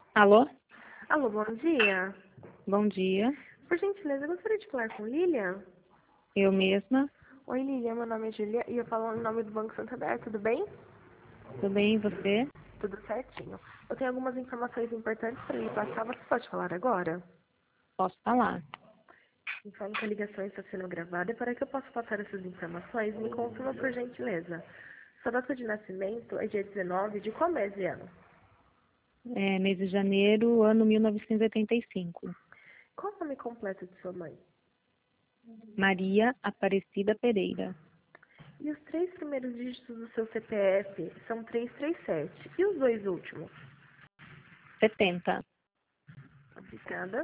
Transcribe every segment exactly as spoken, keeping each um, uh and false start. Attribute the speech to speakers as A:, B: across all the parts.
A: Alô?
B: Alô, bom dia.
A: Bom dia.
B: Por gentileza, eu gostaria de falar com Lilian.
A: Eu mesma.
B: Oi, Lilian, meu nome é Julia e eu falo em nome do Banco Santander, tudo bem?
A: Tudo bem, e você?
B: Tudo certinho. Eu tenho algumas informações importantes para lhe passar, você pode falar agora?
A: Posso falar?
B: Informo que a ligação está sendo gravada e para que eu possa passar essas informações, me confirma por gentileza. Sua data de nascimento é dia dezenove de qual mês e ano?
A: É, mês de janeiro, ano mil novecentos e oitenta e cinco.
B: Qual o nome completo de sua mãe?
A: Maria Aparecida Pereira.
B: E os três primeiros dígitos do seu C P F são trezentos e trinta e sete. E os dois últimos?
A: setenta.
B: Obrigada.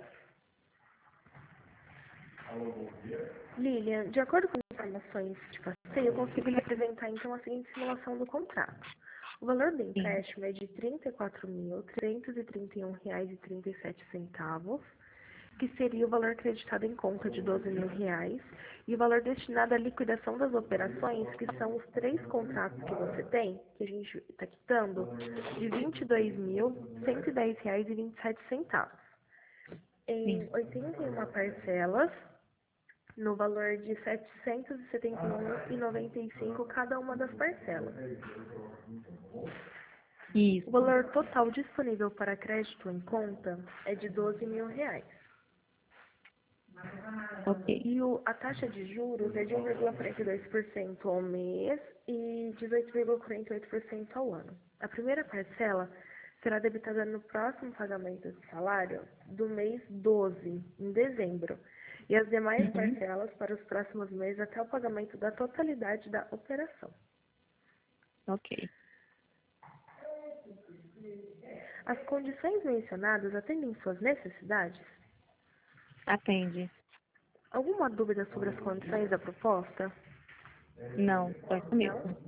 B: Lilian, de acordo com as informações que te passei, eu consigo lhe apresentar então a seguinte simulação do contrato. O valor do
A: Sim.
B: empréstimo é de trinta e quatro mil, trezentos e trinta e um reais e trinta e sete centavos, que seria o valor acreditado em conta de doze mil reais, e o valor destinado à liquidação das operações, que são os três contratos que você tem, que a gente está quitando, de vinte e dois mil, cento e dez reais e vinte e sete centavos. Em
A: Sim.
B: oitenta e uma parcelas, no valor de setecentos e setenta e um reais e noventa e cinco centavos cada uma das parcelas. O
A: Isso.
B: valor total disponível para crédito em conta é de doze mil reais.
A: Ok.
B: E o, a taxa de juros é de um vírgula quarenta e dois por cento ao mês e dezoito vírgula quarenta e oito por cento ao ano. A primeira parcela será debitada no próximo pagamento de salário do mês doze, em dezembro, e as demais
A: Uhum.
B: parcelas para os próximos meses até o pagamento da totalidade da operação.
A: Ok.
B: As condições mencionadas atendem suas necessidades?
A: Atende.
B: Alguma dúvida sobre as condições da proposta?
A: Não, só isso
B: Não?
A: mesmo.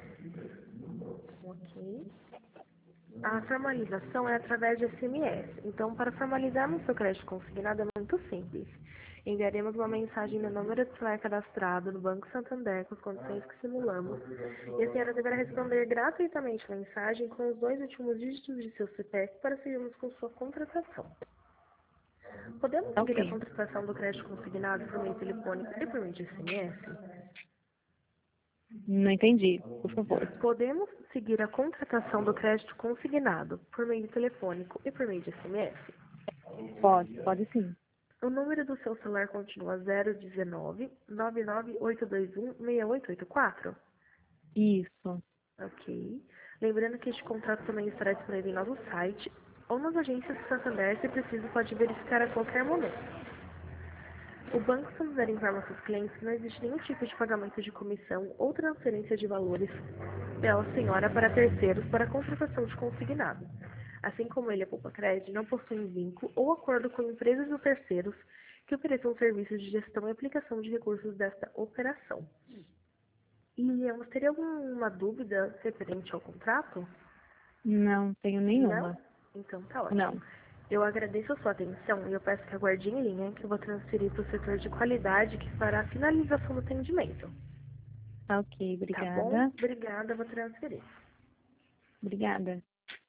B: Ok. A formalização é através de S M S. Então, para formalizarmos seu crédito consignado é muito simples. Enviaremos uma mensagem no número de celular cadastrado no Banco Santander com as condições que simulamos. E a senhora deverá responder gratuitamente a mensagem com os dois últimos dígitos de seu C P F para seguirmos com sua contratação. Podemos seguir a
A: Ok.
B: contratação do crédito consignado por meio telefônico e por meio de S M S?
A: Não entendi, por favor.
B: Podemos seguir a contratação do crédito consignado por meio telefônico e por meio de S M S?
A: Pode, pode sim.
B: O número do seu celular continua zero um nove, nove nove oito dois um, seis oito oito quatro?
A: Isso.
B: Ok. Lembrando que este contrato também estará disponível em nosso site ou nas agências do Santander, se preciso, pode verificar a qualquer momento. O Banco Santander informa seus clientes que não existe nenhum tipo de pagamento de comissão ou transferência de valores pela senhora para terceiros para a contratação de consignado. Assim como ele, a Poupa Cred não possui vínculo ou acordo com empresas ou terceiros que ofereçam serviços de gestão e aplicação de recursos desta operação. E você teria alguma dúvida referente ao contrato?
A: Não tenho
B: Não?
A: nenhuma.
B: Então tá ótimo.
A: Não.
B: Eu agradeço a sua atenção e eu peço que aguarde em linha que eu vou transferir para o setor de qualidade que fará a finalização do atendimento.
A: Tá ok,
B: Tá bom?
A: obrigada.
B: Obrigada, vou transferir.
A: Obrigada.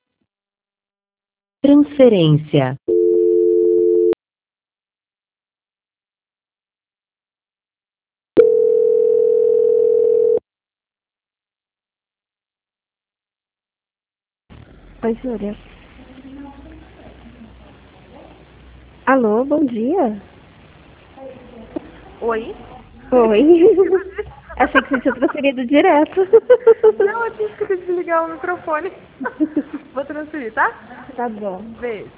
C: Transferência.
B: Oi, Júlia. Alô, bom dia. Oi?
C: Oi. Achei que você tinha transferido direto.
B: Não, eu tinha esquecido de desligar o microfone. Vou transferir, tá?
C: Tá bom.
B: Beijo.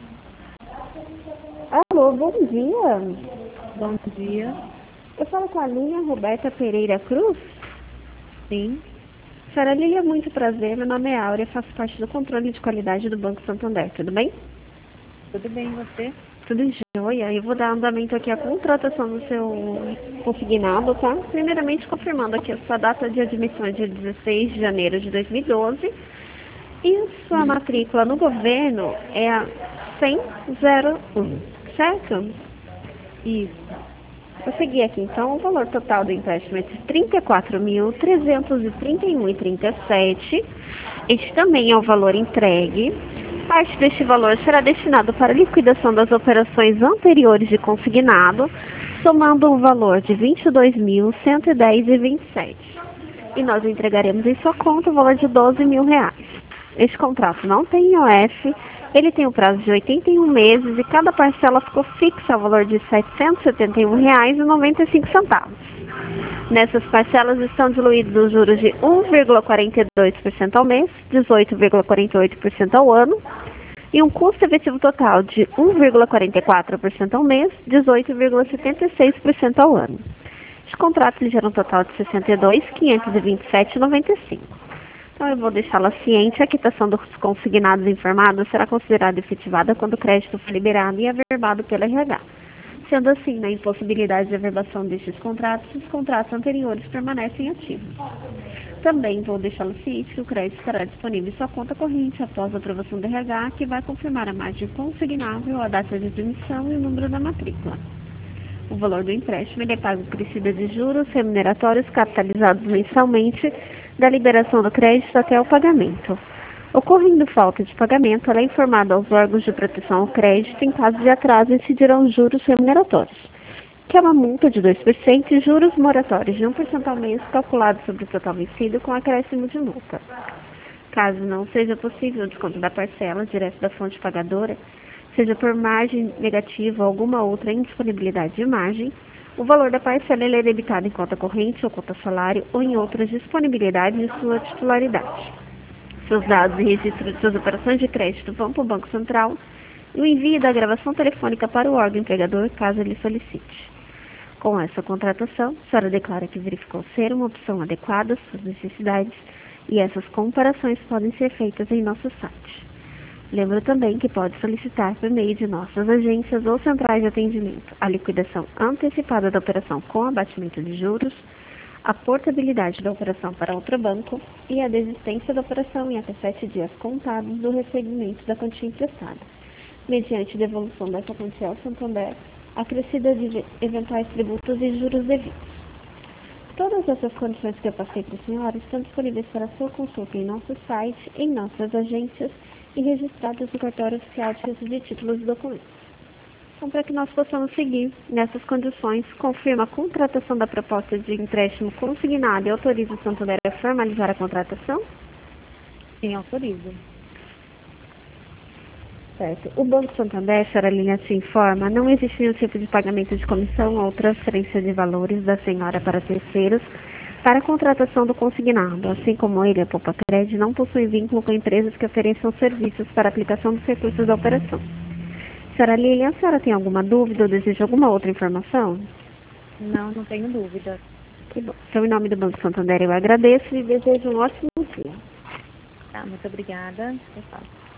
C: Alô, bom dia.
A: Bom dia.
C: Eu falo com a Lilian Roberta Pereira Cruz.
A: Sim.
C: Senhora Lilian, muito prazer. Meu nome é Áurea, faço parte do controle de qualidade do Banco Santander. Tudo bem?
A: Tudo bem, e você?
C: Tudo jóia. Eu vou dar andamento aqui à contratação do seu consignado, tá? Primeiramente, confirmando aqui a sua data de admissão é dia dezesseis de janeiro de dois mil e doze. E a sua matrícula no governo é a cem zero um, certo?
A: Isso.
C: Vou seguir aqui, então, o valor total do empréstimo é de trinta e quatro mil, trezentos e trinta e um reais e trinta e sete centavos. Este também é o valor entregue. Parte deste valor será destinado para a liquidação das operações anteriores de consignado, somando um valor de vinte e dois mil, cento e dez reais e vinte e sete centavos. E nós entregaremos em sua conta o valor de doze mil reais. Este contrato não tem I O F, ele tem um prazo de oitenta e um meses e cada parcela ficou fixa ao valor de setecentos e setenta e um reais e noventa e cinco centavos. Nessas parcelas estão diluídos os juros de um vírgula quarenta e dois por cento ao mês, dezoito vírgula quarenta e oito por cento ao ano, e um custo efetivo total de um vírgula quarenta e quatro por cento ao mês, dezoito vírgula setenta e seis por cento ao ano. Este contrato lhe gera um total de sessenta e dois mil, quinhentos e vinte e sete reais e noventa e cinco centavos. Então eu vou deixá-la ciente, a quitação dos consignados informados será considerada efetivada quando o crédito for liberado e averbado pela R H. Sendo assim, na impossibilidade de averbação destes contratos, os contratos anteriores permanecem ativos. Também vou deixá-lo ciente que o crédito estará disponível em sua conta corrente após a aprovação do R H, que vai confirmar a margem consignável, a data de admissão e o número da matrícula. O valor do empréstimo ele é pago crescida de juros remuneratórios capitalizados mensalmente da liberação do crédito até o pagamento. Ocorrendo falta de pagamento, ela é informada aos órgãos de proteção ao crédito. Em caso de atraso, incidirão juros remuneratórios, que é uma multa de dois por cento e juros moratórios de um por cento ao mês calculados sobre o total vencido com acréscimo de multa. Caso não seja possível o desconto da parcela direto da fonte pagadora, seja por margem negativa ou alguma outra indisponibilidade de margem, o valor da parcela ele é debitado em conta corrente ou conta salário ou em outras disponibilidades de sua titularidade. Seus dados e registro de suas operações de crédito vão para o Banco Central e o envio da gravação telefônica para o órgão empregador, caso ele solicite. Com essa contratação, a senhora declara que verificou ser uma opção adequada às suas necessidades e essas comparações podem ser feitas em nosso site. Lembro também que pode solicitar por meio de nossas agências ou centrais de atendimento a liquidação antecipada da operação com abatimento de juros, a portabilidade da operação para outro banco e a desistência da operação em até sete dias contados do recebimento da quantia emprestada, mediante devolução dessa quantia ao Santander, acrescida de eventuais tributos e juros devidos. Todas essas condições que eu passei para a senhora estão disponíveis para sua consulta em nosso site, em nossas agências e registradas no cartório oficial de registro de títulos e documentos. Então, para que nós possamos seguir nessas condições, confirma a contratação da proposta de empréstimo consignado e autoriza o Santander a formalizar a contratação?
A: Sim, autorizo.
C: Certo. O Banco Santander, a senhora Lilian se informa, não existe nenhum tipo de pagamento de comissão ou transferência de valores da senhora para terceiros para a contratação do consignado, assim como ele, a Poupa Cred, não possui vínculo com empresas que ofereçam serviços para a aplicação dos recursos da operação. Senhora Lilian, a senhora tem alguma dúvida ou deseja alguma outra informação?
A: Não, não tenho dúvida.
C: Que bom. Então, em nome do Banco Santander, eu agradeço e desejo um ótimo dia.
A: Tá, muito obrigada. Pessoal.